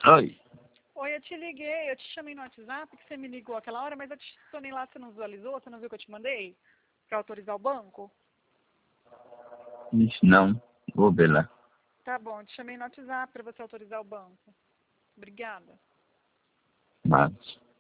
Oi. Oi, eu te liguei, eu te chamei no WhatsApp, que você me ligou aquela hora, mas eu te adicionei lá, você não visualizou? Você não viu que eu te mandei? Pra autorizar o banco? Isso não. Vou ver lá. Tá bom, eu te chamei no WhatsApp pra você autorizar o banco. Obrigada. Mas...